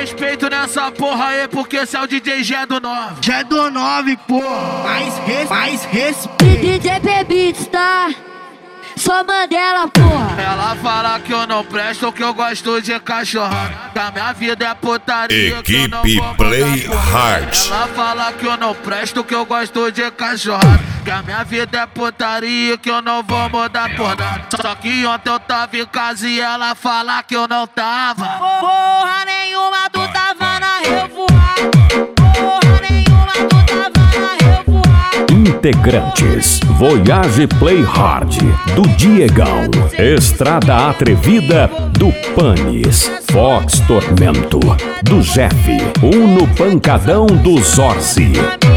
respeito nessa porra aí, porque esse é o DJ Gé do 9. Gé do 9, porra. Mais respeito. DJ Beats, tá? Só Mandela, porra. Ela fala que eu não presto, que eu gosto de cachorrada. Que a minha vida é putaria. Equipe Play Hard. Ela fala que eu não presto, que eu gosto de cachorrada. Que a minha vida é putaria, que eu não vou mudar por nada. Só que ontem eu tava em casa e ela fala que eu não tava. Porra nenhuma, tu tava na revoada. Porra nenhuma, tu tava na revoada. Integrantes: Voyage Play Hard, do Diegão. Estrada Atrevida, do Panis. Fox Tormento, do Jeff. Uno Pancadão, do Zorzi.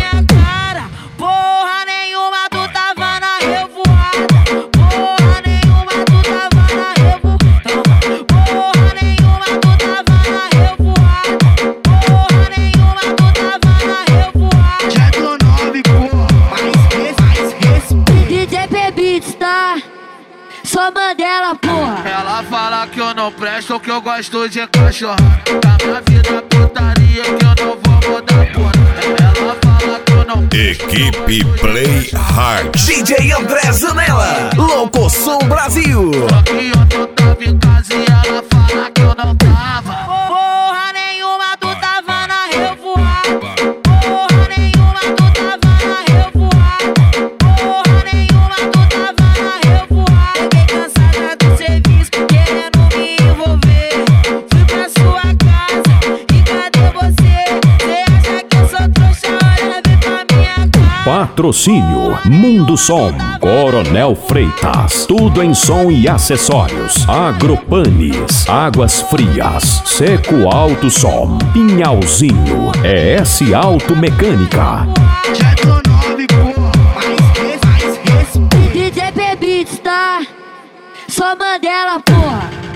Porra nenhuma, tu tava na revoada. Porra nenhuma, tu tava na revoada. Porra nenhuma, tu tava na revoada. Porra nenhuma, tu tava na revoada. Gé do 9, porra. Mais respeito. DJ Beats, tá? Só Mandela, porra. Ela fala que eu não presto, que eu gosto de cachorrada. Que a minha vida é putaria, que eu não vou mudar por nada. Ela fala que eu não presto. Equipe Play Hard. DJ André Zanella, Louco Som Brasil. Só que ontem eu tava em casa e ela fala que eu não tava. Porra nenhuma, tu tava na revoada. Porra nenhuma, tu tava na revoada. Porra nenhuma, tu tava na revoada. Fiquei cansada do serviço, querendo me envolver. Fui pra sua casa e cadê você? Cê acha que eu sou trouxa? Olha, vem pra minha casa. Patrocínio Mundo Som, Coronel Freitas, tudo em som e acessórios. Agropanis, Águas Frias, Seco Alto Som, Pinhalzinho, ES Auto Mecânica. Gé do 9, porra. Mais respeito. DJ Beats, tá? Só Mandela, porra.